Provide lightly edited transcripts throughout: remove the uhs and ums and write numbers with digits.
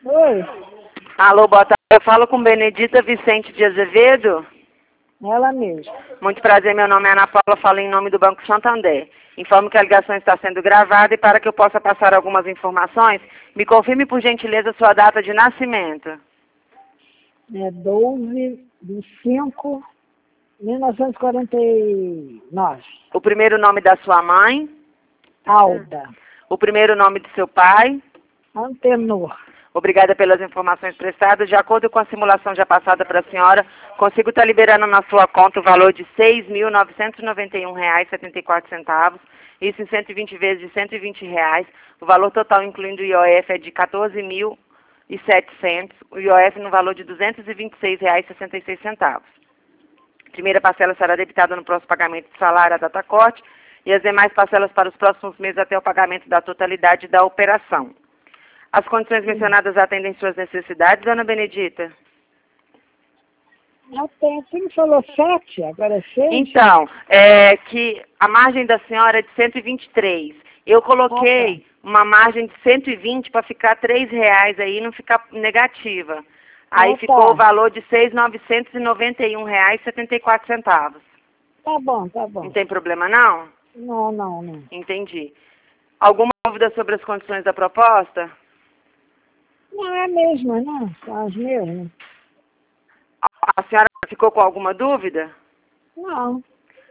Oi, Alô, boa tarde. Eu falo com Benedita Vicente de Azevedo. ela mesma. Muito prazer, meu nome é Ana Paula, falo em nome do Banco Santander. Informo que a ligação está sendo gravada e para que eu possa passar algumas informações, me confirme por gentileza sua data de nascimento. É 12/5/1949. O primeiro nome da sua mãe, Alda. o primeiro nome do seu pai. Antenor. Obrigada pelas informações prestadas. De acordo com a simulação já passada para a senhora, consigo estar liberando na sua conta o valor de R$ 6.991,74. Isso em 120 vezes de R$ 120. O valor total, incluindo o IOF, é de R$ 14.700. O IOF no valor de R$ 226,66. Primeira parcela será debitada no próximo pagamento de salário, a data corte, e as demais parcelas para os próximos meses até o pagamento da totalidade da operação. As condições mencionadas atendem suas necessidades, dona Benedita? Você me falou 7, agora é 6? Então, é que a margem da senhora é de 123. Eu coloquei uma margem de 120 para ficar R$ 3 aí, não ficar negativa. Aí ficou o valor de R$ 6.991,74. Tá bom, tá bom. Não tem problema, não? Não. Entendi. Alguma dúvida sobre as condições da proposta? Não é a mesma, não. São as mesmas. A senhora ficou com alguma dúvida? Não.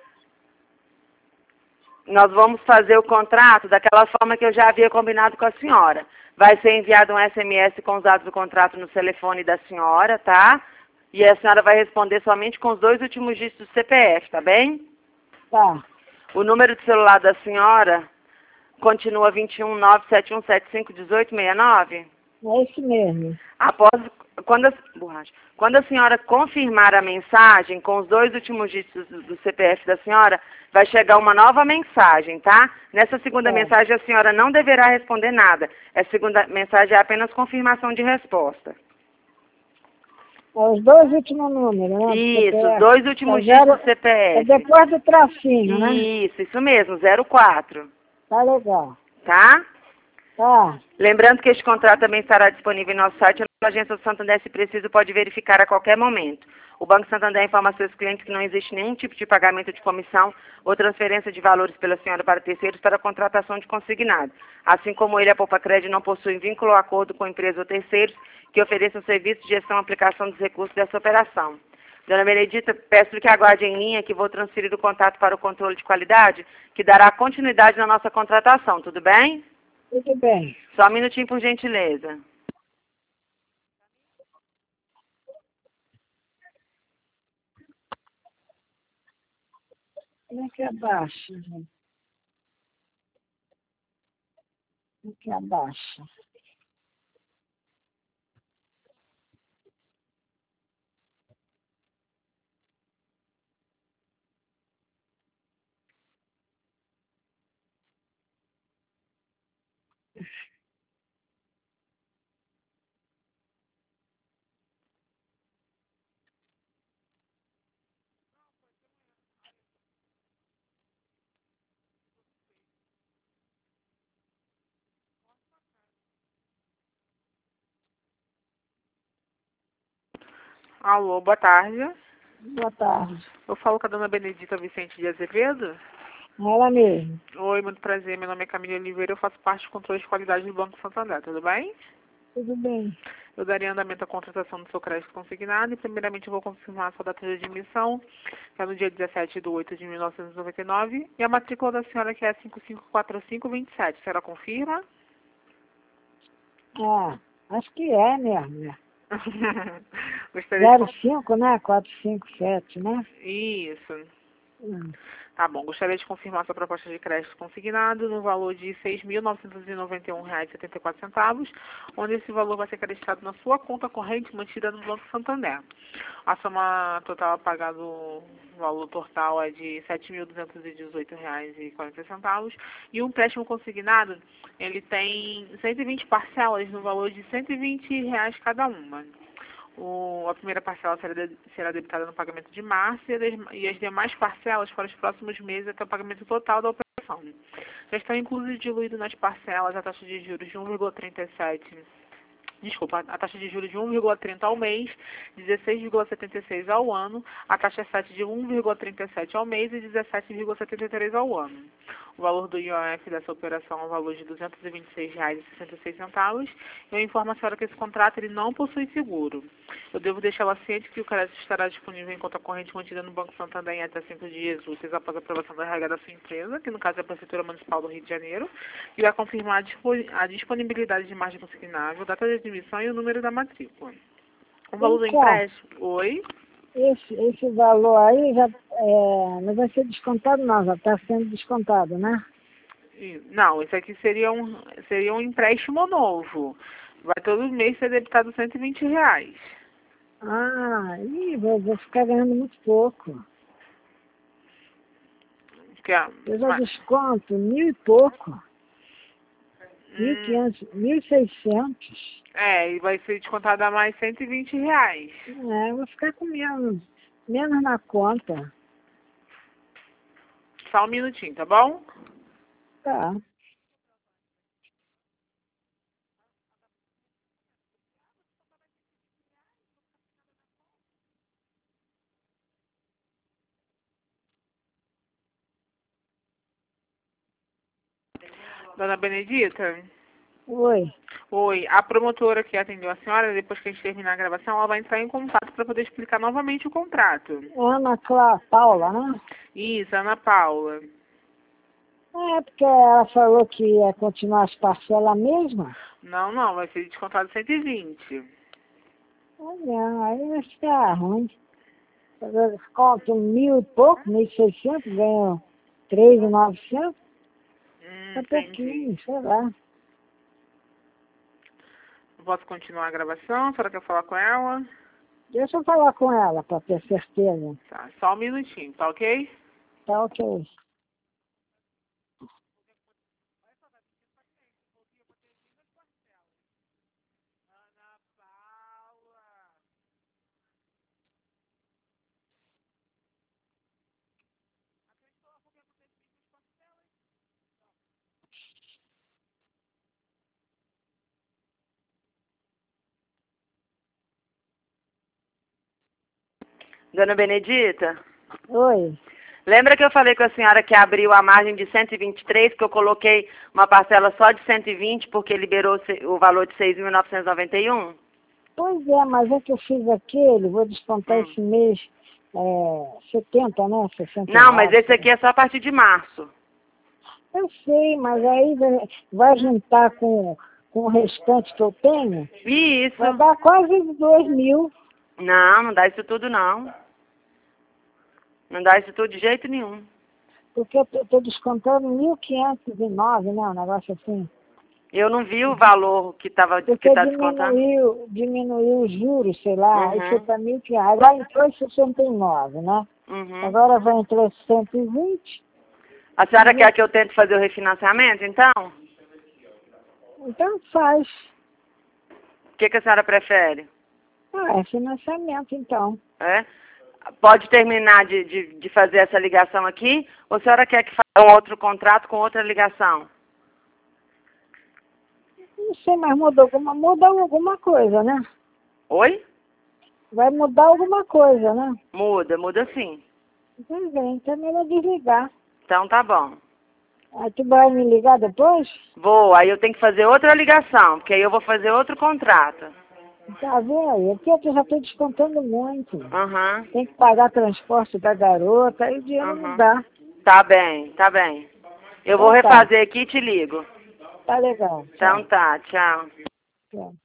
Nós vamos fazer o contrato daquela forma que eu já havia combinado com a senhora. Vai ser enviado um SMS com os dados do contrato no telefone da senhora, tá? E a senhora vai responder somente com os 2 últimos dígitos do CPF, tá bem? Tá. O número de celular da senhora continua 21971751869? É isso mesmo. Quando a senhora confirmar a mensagem com os 2 últimos dígitos do CPF da senhora, vai chegar uma nova mensagem, tá? Nessa segunda mensagem a senhora não deverá responder nada. Essa segunda mensagem é apenas confirmação de resposta. Os 2 últimos números, né? Isso, os 2 últimos dígitos do CPF. É depois do tracinho, né? Isso mesmo, 04. Tá legal. Tá? Tá. Lembrando que este contrato também estará disponível em nosso site. A agência do Santander, se preciso, pode verificar a qualquer momento. O Banco Santander informa a seus clientes que não existe nenhum tipo de pagamento de comissão ou transferência de valores pela senhora para terceiros para a contratação de consignado. Assim como ele, a Poupa Crédito não possui vínculo ou acordo com empresa ou terceiros que ofereçam serviço de gestão e aplicação dos recursos dessa operação. Dona Benedita, peço que aguarde em linha que vou transferir o contato para o controle de qualidade, que dará continuidade na nossa contratação, tudo bem? Tudo bem. Só um minutinho, por gentileza. Como é que abaixa, gente? Como é que abaixa? Alô, boa tarde. Boa tarde. Eu falo com a dona Benedita Vicente de Azevedo. Ela mesmo. Oi, muito prazer. Meu nome é Camila Oliveira. Eu faço parte do controle de qualidade do Banco Santander. Tudo bem? Tudo bem. Eu daria andamento à contratação do seu crédito consignado e, primeiramente, eu vou confirmar a sua data de admissão, que é no dia 17/8/1999, e a matrícula da senhora, que é 554527. A senhora confirma? Acho que é mesmo, né? Gostaria de... 05, né? 457, né? Isso. Hum. Tá bom. Gostaria de confirmar sua proposta de crédito consignado no valor de R$ 6.991,74, onde esse valor vai ser creditado na sua conta corrente mantida no Banco Santander. A soma total a pagar do valor total é de R$ 7.218,40 e um empréstimo consignado, ele tem 120 parcelas no valor de R$ 120 cada uma. A primeira parcela será debitada no pagamento de março e as demais parcelas para os próximos meses até o pagamento total da operação. Já estão inclusos e diluídos nas parcelas a taxa de juros de 1,37 Desculpa, a taxa de juros de 1,30 ao mês, 16,76 ao ano, a taxa 7 de 1,37 ao mês e 17,73 ao ano. O valor do IOF dessa operação é o valor de R$ 226,66. Eu informo a senhora que esse contrato ele não possui seguro. Eu devo deixá-la ciente que o crédito estará disponível em conta corrente mantida no Banco Santander em até 5 dias úteis após a aprovação da regra da sua empresa, que no caso é a Prefeitura Municipal do Rio de Janeiro, e vai confirmar a disponibilidade de margem consignável, data de admissão e o número da matrícula. O valor do empréstimo... Oi? Esse valor aí já não vai ser descontado não, já está sendo descontado, né? Não, isso aqui seria um empréstimo novo. Vai todo mês ser debitado R$ 120. Ah, vou ficar ganhando muito pouco. Eu já desconto 1.000 e pouco. 1.500, 1.600. E vai ser descontado a mais R$ 120. Eu vou ficar com menos na conta. Só um minutinho, tá bom? Tá. Dona Benedita? Oi. Oi, a promotora que atendeu a senhora, depois que a gente terminar a gravação, ela vai entrar em contato para poder explicar novamente o contrato. Ana Paula, né? Isso, Ana Paula. Porque ela falou que ia continuar as parcelas mesma. Não, vai ser descontado 120. Olha, aí vai ficar ruim. Eu desconto 1.000 e pouco, 1.600, ganho 3.900. É pouquinho, sei lá. Posso continuar a gravação? A senhora quer falar com ela? Deixa eu falar com ela para ter certeza. Tá, só um minutinho, tá ok? Tá ok. Dona Benedita? Oi. Lembra que eu falei com a senhora que abriu a margem de 123, que eu coloquei uma parcela só de 120 porque liberou o valor de 6.991? Pois é, mas é que eu fiz aquele, vou descontar esse mês 70, né? 69. Não, mas esse aqui é só a partir de março. Eu sei, mas aí vai juntar com o restante que eu tenho, Isso. vai dar quase 2.000. Não dá isso tudo não. Não dá isso tudo de jeito nenhum. Porque eu estou descontando 1.509, né? Um negócio assim. Eu não vi o valor que tá descontando. Diminuiu os juros, sei lá, aí foi para 1.500. Agora entrou 69, né? Agora vai entrar 120. A senhora quer que eu tente fazer o refinanciamento, então? Então faz. O que a senhora prefere? É financiamento, então. Pode terminar de fazer essa ligação aqui? Ou a senhora quer que faça um outro contrato com outra ligação? Não sei, mas muda alguma coisa, né? Oi? Vai mudar alguma coisa, né? Muda sim. Pois é, então é melhor desligar. Então tá bom. Aí tu vai me ligar depois? Vou, aí eu tenho que fazer outra ligação, porque aí eu vou fazer outro contrato. Tá vendo? Aqui eu já estou descontando muito. Uhum. Tem que pagar transporte da garota, aí o dinheiro não dá. Tá bem. Eu vou refazer aqui e te ligo. Tá legal. Então tá, tchau. Tchau.